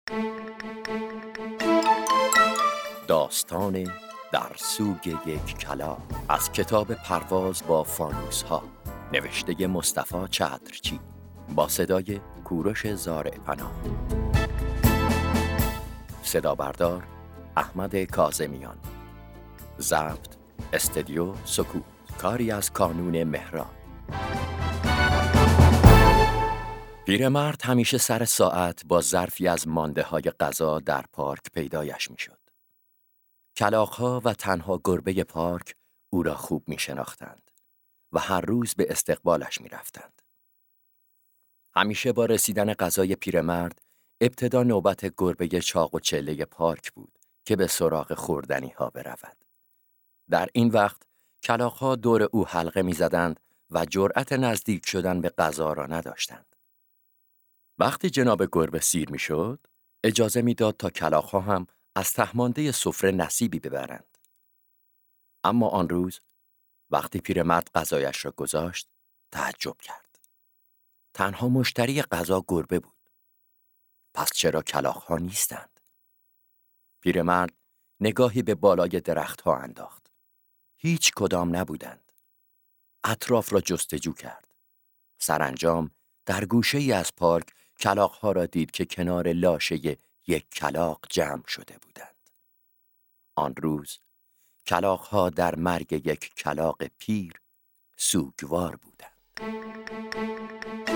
داستان در سوگ یک کلاغ از کتاب پرواز با فانوس ها، نوشته مصطفی چترچی، با صدای کوروش زارع پناه. صدا بردار احمد کاظمیان. ضبط استودیو سکوت، کاری از کانون مهران. پیرمرد همیشه سر ساعت با ظرفی از مانده های غذا در پارک پیدایش می شد. کلاغ‌ها و تنها گربه پارک او را خوب می شناختند و هر روز به استقبالش می رفتند. همیشه با رسیدن غذای پیرمرد ابتدا نوبت گربه چاق و چله پارک بود که به سراغ خوردنی ها برود. در این وقت کلاغ‌ها دور او حلقه می زدند و جرأت نزدیک شدن به غذا را نداشتند. وقتی جناب گربه سیر می شد، اجازه می داد تا کلاغ‌ها هم از تهمانده سفره نصیبی ببرند. اما آن روز وقتی پیرمرد غذایش را گذاشت، تعجب کرد. تنها مشتری غذا گربه بود. پس چرا کلاغ‌ها نیستند؟ پیرمرد نگاهی به بالای درخت‌ها انداخت. هیچ کدام نبودند. اطراف را جستجو کرد. سرانجام در گوشه‌ای از پارک کلاغ‌ها را دید که کنار لاشه یک کلاغ جمع شده بودند. آن روز کلاغ‌ها در مرگ یک کلاغ پیر سوگوار بودند.